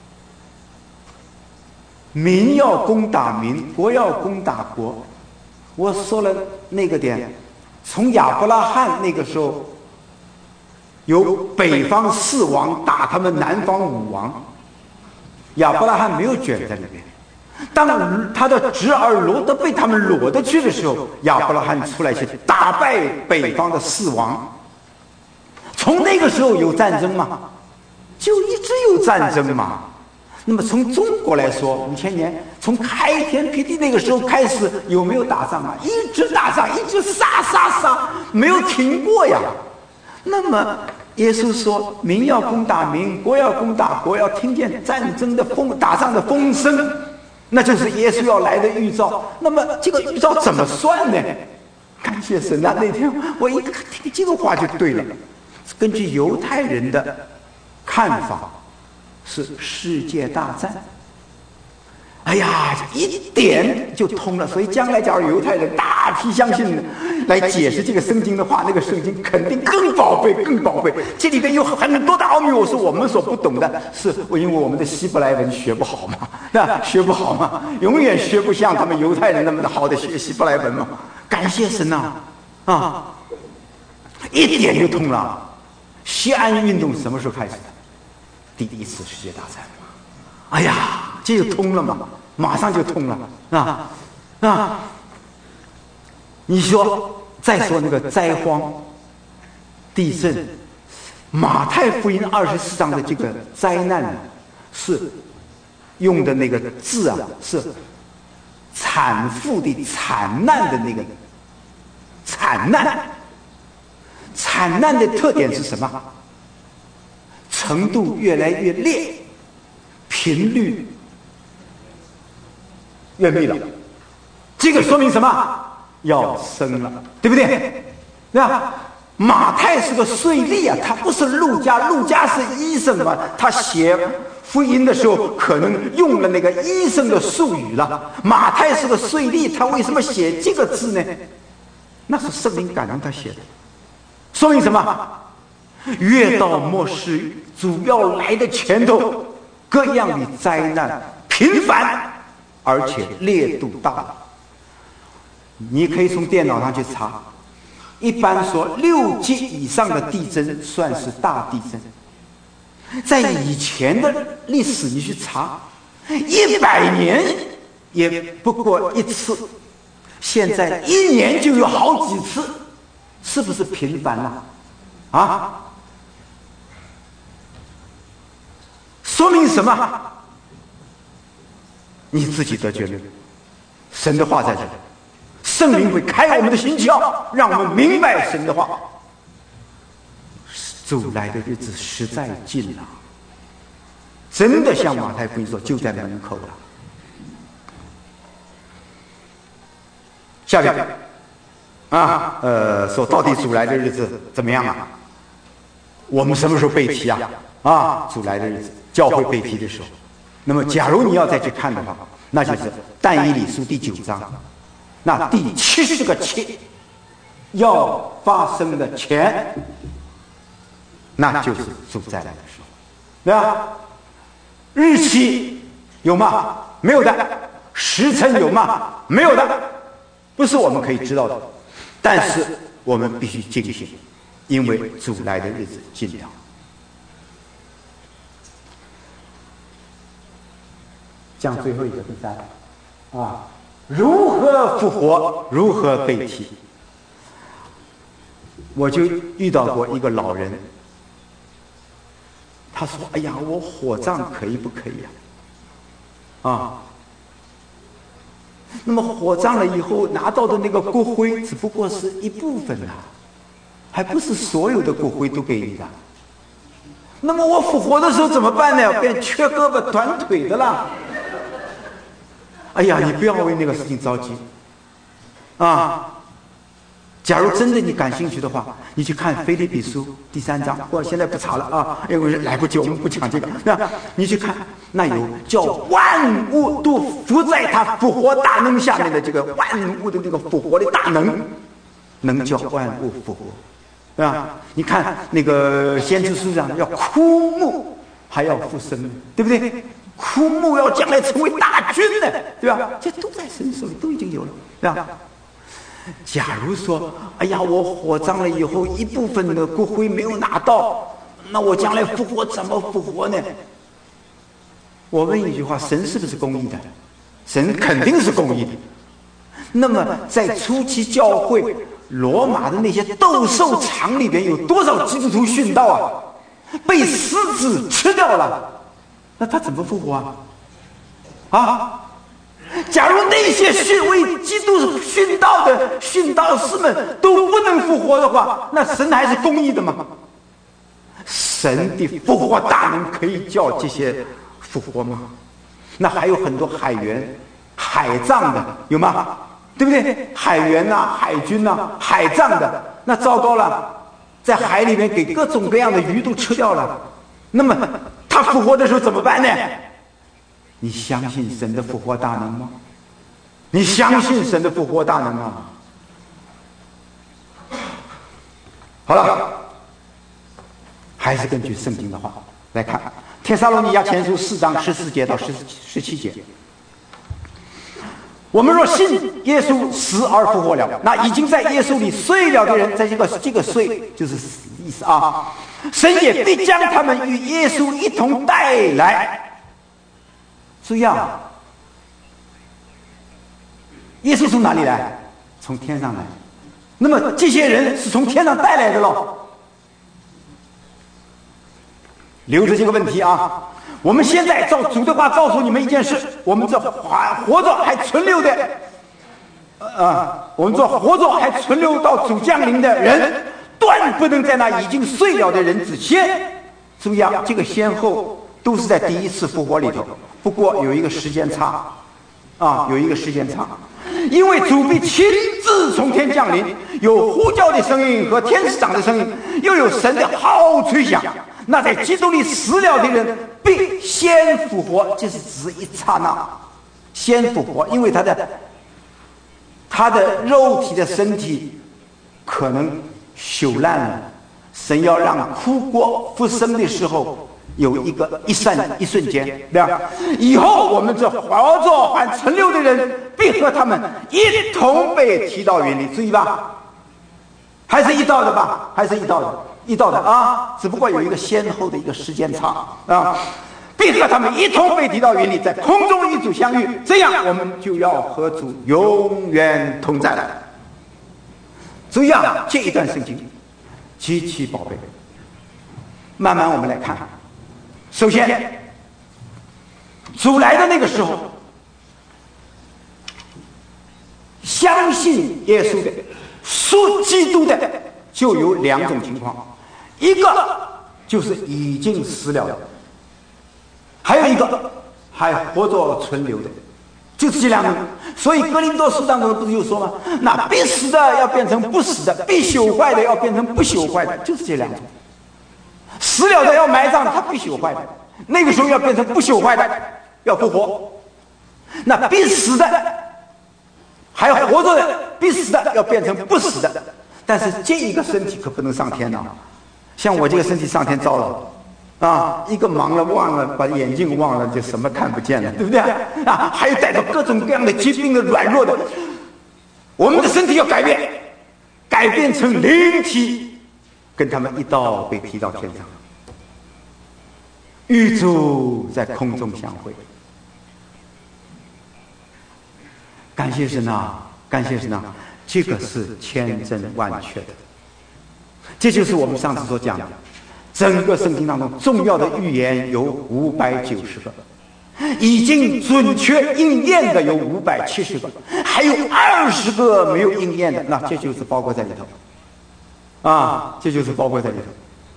[SPEAKER 1] 民要攻打民，国要攻打国。我说了那个点，从亚伯拉罕那个时候，由北方4王打他们南方5王，亚伯拉罕没有卷在里面。当他的侄儿罗德被他们裸得去的时候，亚伯拉罕出来去打败北方的4王。从那个时候有战争吗？就一直有战争嘛。那么从中国来说，5000年从开天辟地那个时候开始，有没有打仗啊？一直打仗，一直杀，没有停过呀。那么耶稣说，民要攻打民，国要攻打国，要听见战争的打仗的风声，那就是耶稣要来的预兆。那么这个预兆怎么算呢？感谢神啊！那天我一听这个话就对了，根据犹太人的看法是世界大战。哎呀，一点就通了。所以将来假如犹太人大批相信来解释这个圣经的话，那个圣经肯定更宝贝，更宝贝。这里边有很多的奥秘，我是我们所不懂的，是因为我们的希伯来文学不好嘛，那学不好嘛，永远学不像他们犹太人那么的好的学希伯来文嘛。感谢神呐，啊，一点就通了。西安运动什么时候开始的？第一次世界大战。哎呀，这就通了嘛，马上就通了啊！你说，再说那个灾荒、地震，马太福音24章的这个灾难是用的那个字啊，是产妇的惨难的那个惨难。惨难的特点是什么？程度越来越烈，频率愿意了。这个说明什么？要生了，对不对？对吧？马太是个税吏啊，他不是路加，路加是医生嘛，他写福音的时候可能用了那个医生的术语了。马太是个税吏，他为什么写这个字呢？那是圣灵感动他写的，说明什么？越到末世，主要来的前头，各样的灾难频繁，而且烈度大。你可以从电脑上去查，一般说6级以上的地震算是大地震。在以前的历史你去查，100年也不过一次，现在1年就有好几次，是不是频繁了？啊？说明什么？你自己得决论。神的话在这里，圣灵会开我们的心窍，让我们明白神的话。主来的日子实在近了，真的像马太福音说，就在门口了。下面说到底主来的日子怎么样啊？我们什么时候被提啊？主来的日子，教会被提的时候。那么假如你要再去看的话，那就是但以理书第9章，那第70个7要发生的前，那就是主再来的时候，对吧？日期有吗？没有的。时辰有吗？没有的，不是我们可以知道的。但是我们必须警醒，因为主来的日子近了。讲最后一个第3如何复活，如何被提。我就遇到过一个老人，他说：“哎呀，我火葬可以不可以那么火葬了以后拿到的那个骨灰只不过是一部分还不是所有的骨灰都给你的。那么我复活的时候怎么办呢？变缺胳膊短腿的了。”哎呀，你不要为那个事情着急假如真的你感兴趣的话，你去看腓立比书第3章，我现在不查了因为来不及，我们不讲这个。你去看，那有叫万物都伏在他复活大能下面的这个万物的那个复活的大能，能叫万物复活，你看那个先知书上要枯木还要复生，对不对？枯木要将来成为大军呢，对吧？这都在神手里，都已经有了，对吧？假如说，哎呀，我火葬了以后，一部分的骨灰没有拿到，那我将来复活怎么复活呢？我问一句话：神是不是公义的？神肯定是公义的。那么，在初期教会罗马的那些斗兽场里边，有多少基督徒殉道被狮子吃掉了？那他怎么复活假如那些为基督殉道的殉道士们都不能复活的话，那神还是公义的吗？神的复活大能可以叫这些复活吗？那还有很多海员、海葬的，有吗？对不对？海员海军海葬的，那糟糕了，在海里面给各种各样的鱼都吃掉了。那么他复活的时候怎么办呢？你相信神的复活大能吗？你相信神的复活大能吗？好了，还是根据圣经的话来看，帖撒罗尼迦前书4章14节到17节。我们若信耶稣死而复活了，那已经在耶稣里睡了的人，在这个睡就是死的意思神也必将他们与耶稣一同带来。注意耶稣从哪里来？从天上来。那么这些人是从天上带来的咯。留着这个问题我们现在照主的话告诉你们一件事：我们这活着还存留的我们这活着还存留到主降临的人，断不能在那已经睡了的人之先。注意这个先后都是在第一次复活里头，不过有一个时间差有一个时间差，因为主必亲自从天降临，有呼叫的声音和天使长的声音，又有神的号吹响。那在基督里死了的人必先复活，这是指一刹那，先复活，因为他的肉体的身体可能朽烂了，神要让枯骨复生的时候有一瞬间，对吧？以后我们这活着还存留的人必和他们一同被提到云里，注意吧，还是一道的吧，还是一道的啊，只不过有一个先后的一个时间差啊。必和他们一同被提到云里，在空中与主相遇，这样我们就要和主永远同在了。注意啊，这一段圣经极其宝贝。慢慢我们来看，首先主来的那个时候，相信耶稣的、属基督的就有两种情况，一个就是已经死了的，还有一个还活着存留的，就是这两种。所以哥林多书当中不是有说吗？那必死的要变成不死的，必朽坏的要变成不朽坏的，就是这两种。死了的要埋葬，他必朽坏的，那个时候要变成不朽坏的，要复活。那必死的还要活着的，必死的要变成不死的。但是这一个身体可不能上天啊，像我这个身体上天糟了啊，一个忙了忘了，把眼镜忘了，就什么看不见了，对不对啊？还有带着各种各样的疾病的软弱的，我们的身体要改变成灵体，跟他们一道被提到天上，与主在空中相会。感谢神啊，感谢神啊，这个是千真万确的。这就是我们上次所讲的，整个圣经当中重要的预言有590个，已经准确应验的有570个，还有20个没有应验的，那这就是包括在里头啊，这就是包括在里头。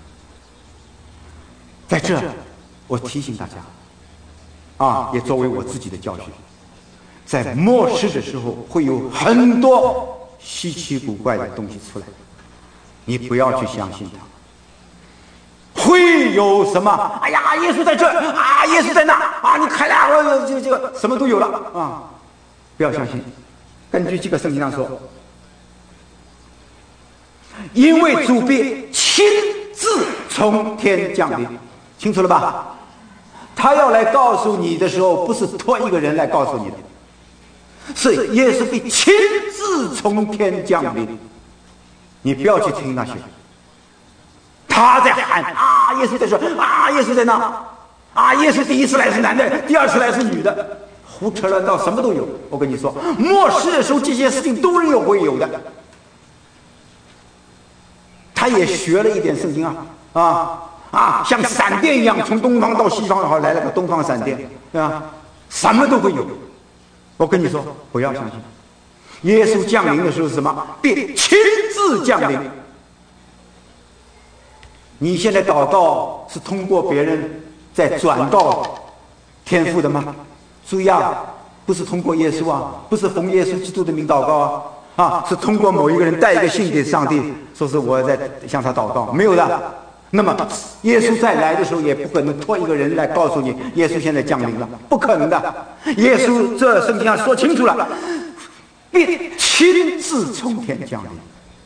[SPEAKER 1] 在这我提醒大家啊，也作为我自己的教训，在末世的时候会有很多稀奇古怪的东西出来，你不要去相信它。会有什么？哎呀，耶稣在这啊，耶稣在那啊，你看俩这个什么都有了啊！不要相信。根据这个圣经上说，因为主必亲自从天降临，清楚了吧？他要来告诉你的时候，不是托一个人来告诉你的，是耶稣必亲自从天降临。你不要去听那些，他在喊啊，耶稣在说啊，耶稣在那啊，耶稣第一次来是男的，第二次来是女的，胡扯乱道，什么都有。我跟你说，末世的时候这些事情都会有的。他也学了一点圣经像闪电一样从东方到西方，好来了个东方闪电，对吧？什么都会有。我跟你说，不要相信。耶稣降临的时候是什么？必亲自降临。你现在祷告是通过别人在转告天父的吗？注意啊，不是通过耶稣啊，不是奉耶稣基督的名祷告是通过某一个人带一个信给上帝，说是我在向他祷告，没有的。那么耶稣再来的时候也不可能托一个人来告诉你耶稣现在降临了，不可能的。耶稣这圣经上说清楚了，必亲自从天降临，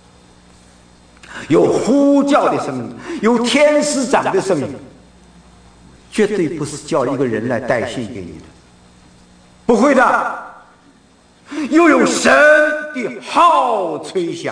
[SPEAKER 1] 有呼叫的声音，有天使长的声音，绝对不是叫一个人来带信给你的，不会的。又有神的号吹响。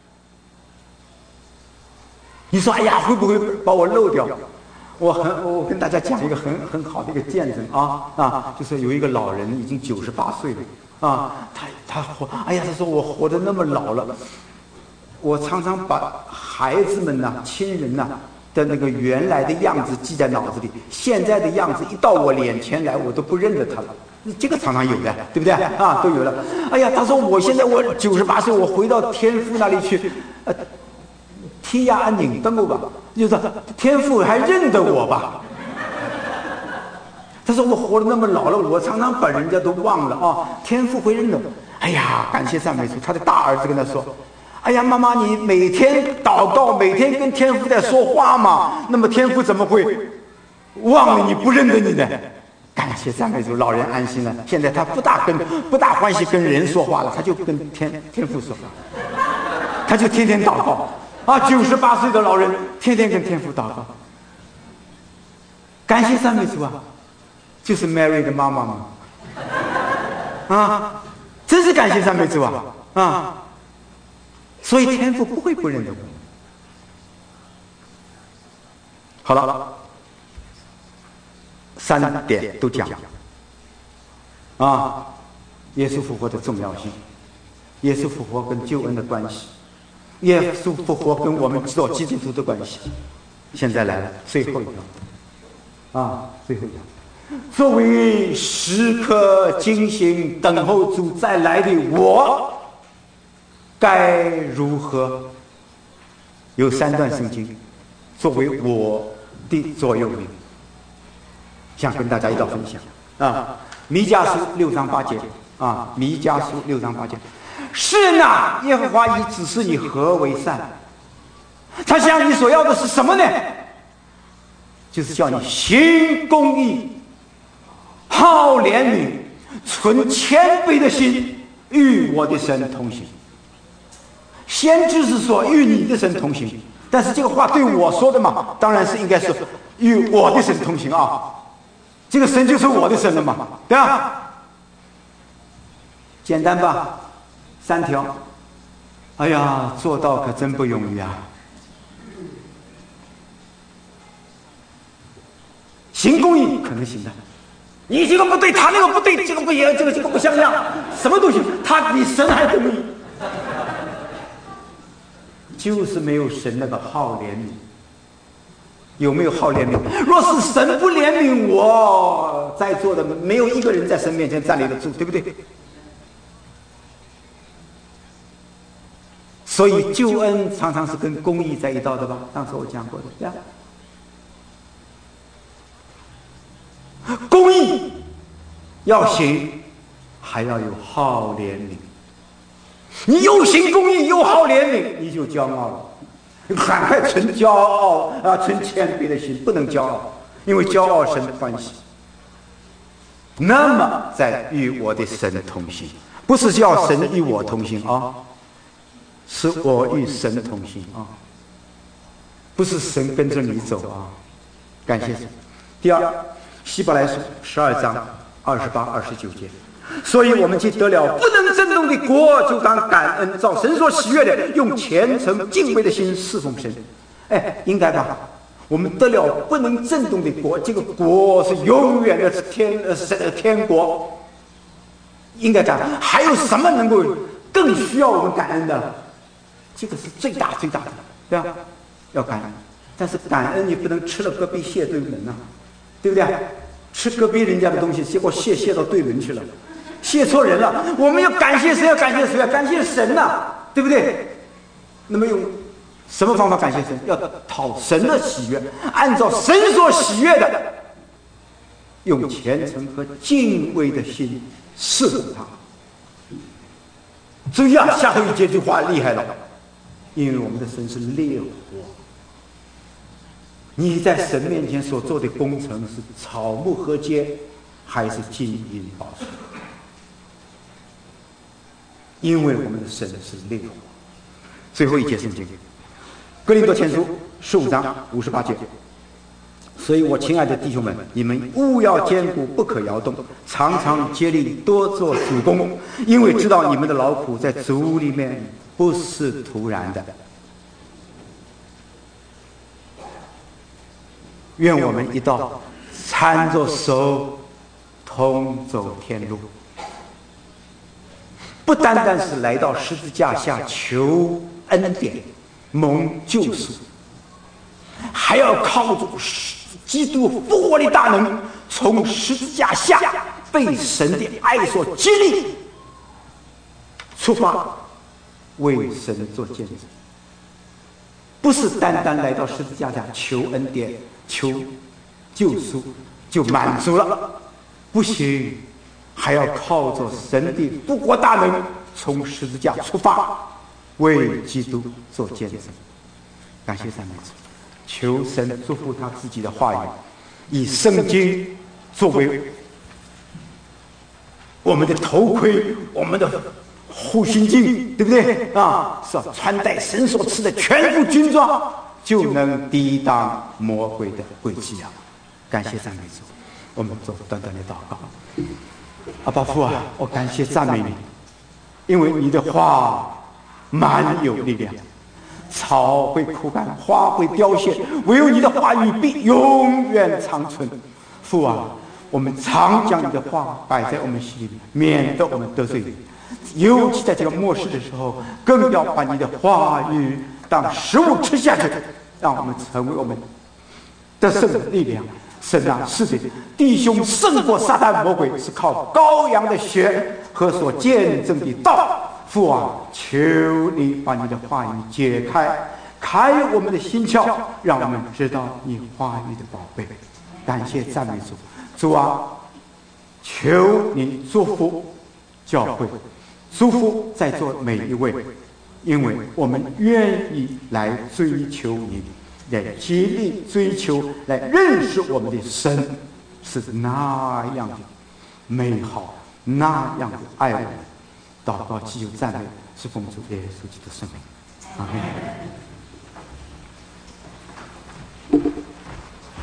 [SPEAKER 1] 你说哎呀，会不会把我漏掉？我跟大家讲一个很好的一个见证就是有一个老人已经98岁了他活，哎呀，他说我活得那么老了，我常常把孩子们亲人的那个原来的样子记在脑子里，现在的样子一到我脸前来，我都不认得他了。这个常常有的，对不对都有了。哎呀，他说我现在我98岁，我回到天父那里去，天涯安宁等我吧，就是天父还认得我吧？ 他说我活得那么老了，我常常把人家都忘了啊，天父会认得。哎呀，感谢赞美主！他的大儿子跟他说：“哎呀，妈妈，你每天祷告，每天跟天父在说话嘛，那么天父怎么会忘了你不认得你呢？”感谢赞美主，老人安心了。现在他不大欢喜跟人说话了，他就跟天父说话，他就天天祷告啊。98岁的老人天天跟天父祷告。感谢赞美主啊，就是 Mary 的妈妈嘛，啊，真是感谢赞美主啊啊！所以天父不会不认得我。好了，3点都讲啊，耶稣复活的重要性，耶稣复活跟救恩的关系，耶稣复活跟我们做基督徒的关系。现在来了最后一条啊，最后一条，作为时刻警醒等候主再来的我，该如何？有3段圣经作为我的座右铭，想跟大家一道分享啊。弥迦书6章8节啊，弥迦书6章8节，是啊，耶和华已指示你何为善，他向你所要的是什么呢？就是叫你行公义，好怜悯，存谦卑的心，与我的神同行。先知是说与你的神同行，但是这个话对我说的嘛，当然是应该是与我的神同行啊。这个神就是我的神了嘛，对吧？简单吧，3条。哎呀，做到可真不容易啊。行公义可能行的，你这个不对，他那个不对，这个不行，这个不像样，什么都行，他比神还公义，就是没有神那个好怜悯。有没有好怜悯？若是神不怜悯我，在座的没有一个人在神面前站立得住，对不对？所以救恩常常是跟公义在一道的吧？当时我讲过的，对吧？公义要行，还要有好怜悯。你又行公义又好怜悯，你就骄傲了。赶快存骄傲啊，存谦卑的心，不能骄傲，因为骄傲神欢喜。那么在与我的神同行，不是叫神与我同行啊，是我与神同行啊，不是神跟着你走啊。感谢神。第二，希伯来书12章28、29节。所以我们既得了不能震动的国，就当感恩，照神所喜悦的，用虔诚敬畏的心侍奉神。哎，应该吧？我们得了不能震动的国，这个国是永远的天国，应该讲还有什么能够更需要我们感恩的？这个是最大的，对吧？要感恩，但是感恩你不能吃了隔壁谢对门啊，对不对？吃隔壁人家的东西，结果谢到对门去了。谢错人了，我们要感谢谁？要感谢谁啊？感谢神呐，对不对？那么用什么方法感谢神？要讨神的喜悦，按照神所喜悦的，用虔诚和敬畏的心侍奉他。注意啊，下头一节句话厉害了，因为我们的神是烈火，你在神面前所做的工程是草木禾秸，还是金银宝石？因为我们的神是烈火。最后一节圣经，哥林多前书15章58节。所以我亲爱的弟兄们，你们务要坚固，不可摇动，常常竭力多做主工，因为知道你们的劳苦在主里面不是徒然的。愿我们一道搀着手同走天路，不单单是来到十字架下求恩典蒙救赎，还要靠着基督复活的大能，从十字架下被神的爱所激励，出发为神做见证。不是单单来到十字架下求恩典、求救赎、 就满足了。不行，还要靠着神的复活大能，从十字架出发，为基督做见证。感谢赞美主，求神祝福他自己的话语，以圣经作为我们的头盔，我们的护心镜，对不对啊？是要穿戴神所赐的全副军装，就能抵挡魔鬼的诡计啊！感谢赞美主，我们做短短的祷告。阿爸父啊，我感谢赞美你，因为你的话满有力量。草会枯干，花会凋谢，唯有你的话语必永远长存。父啊，我们常将你的话摆在我们心里，免得我们得罪你。尤其在这个末世的时候，更要把你的话语当食物吃下去，让我们成为我们得胜的力量。神啊，是的，弟兄胜过撒旦魔鬼，是靠羔羊的血和所见证的道。父啊，求你把你的话语解开，开我们的心窍，让我们知道你话语的宝贝。感谢赞美主，主啊，求你祝福教会，祝福在座每一位，因为我们愿意来追求你，来竭力追求，来认识我们的神是那样的美好，那样的爱我们。祷告祈求赞美，是奉主耶稣基督的圣名，阿门。